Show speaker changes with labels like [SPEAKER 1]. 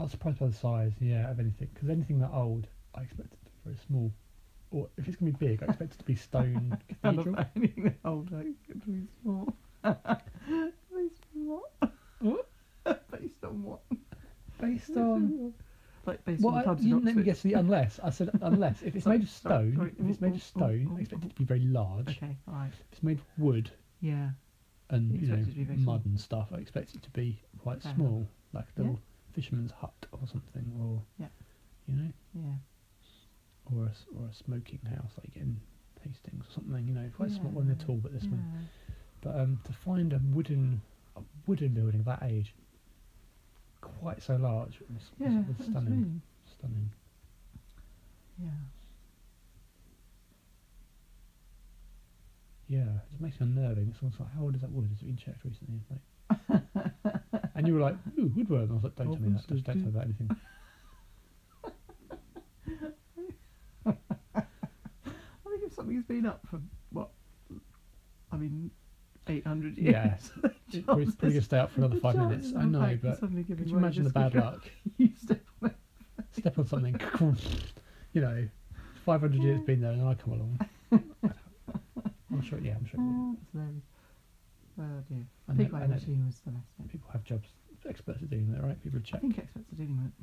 [SPEAKER 1] was surprised by the size, yeah, of anything. Because anything that old, I expect it to be very small. Or if it's going to be big, I expect it to be stone
[SPEAKER 2] I love
[SPEAKER 1] cathedral.
[SPEAKER 2] that. Anything that old, I expect to be small. Based on what?
[SPEAKER 1] What?
[SPEAKER 2] Based on what?
[SPEAKER 1] Based on...
[SPEAKER 2] Like based
[SPEAKER 1] Well,
[SPEAKER 2] on the pubs
[SPEAKER 1] you
[SPEAKER 2] in
[SPEAKER 1] didn't let me
[SPEAKER 2] Oxford.
[SPEAKER 1] guess the unless. I said unless. If it's
[SPEAKER 2] Sorry,
[SPEAKER 1] made of
[SPEAKER 2] sorry,
[SPEAKER 1] stone,
[SPEAKER 2] sorry.
[SPEAKER 1] if it's made of stone, I expect it to be very large.
[SPEAKER 2] Okay, alright.
[SPEAKER 1] If it's made of wood
[SPEAKER 2] Yeah.
[SPEAKER 1] and
[SPEAKER 2] You expect it to be very
[SPEAKER 1] mud
[SPEAKER 2] small.
[SPEAKER 1] and stuff, I expect it to be quite
[SPEAKER 2] Fair
[SPEAKER 1] small, like a
[SPEAKER 2] Yeah.
[SPEAKER 1] little fisherman's hut or something, or
[SPEAKER 2] Yeah.
[SPEAKER 1] you know,
[SPEAKER 2] Yeah.
[SPEAKER 1] or a smoking house like in Hastings or something. You know, quite small.
[SPEAKER 2] Yeah.
[SPEAKER 1] Well, they're tall, but this one.
[SPEAKER 2] Yeah.
[SPEAKER 1] But to find a wooden building of that age, quite so large,
[SPEAKER 2] Yeah,
[SPEAKER 1] was
[SPEAKER 2] that's
[SPEAKER 1] stunning.
[SPEAKER 2] amazing.
[SPEAKER 1] Stunning.
[SPEAKER 2] Yeah.
[SPEAKER 1] Yeah, it just makes me unnerving. Someone's like, "How old is that wood? Has it been checked recently?" Like, and you were like, "Ooh, woodworm." I was like, "Don't tell me that. Just don't tell me about anything."
[SPEAKER 2] I think if something's been up for what? I mean, 800 years.
[SPEAKER 1] Yeah, it's probably going to stay up for another 5 minutes. I know, but could you imagine the bad luck?
[SPEAKER 2] You step on it.
[SPEAKER 1] Step on something, you know, 500 years been there, and then I come along. I'm sure. Yeah, I'm sure. It will.
[SPEAKER 2] That's hilarious. Oh dear.
[SPEAKER 1] I know-
[SPEAKER 2] Pig
[SPEAKER 1] I
[SPEAKER 2] weighing
[SPEAKER 1] know.
[SPEAKER 2] machine was the best bit.
[SPEAKER 1] People have jobs, experts are doing that, right? People
[SPEAKER 2] I
[SPEAKER 1] check.
[SPEAKER 2] think experts are dealing with it.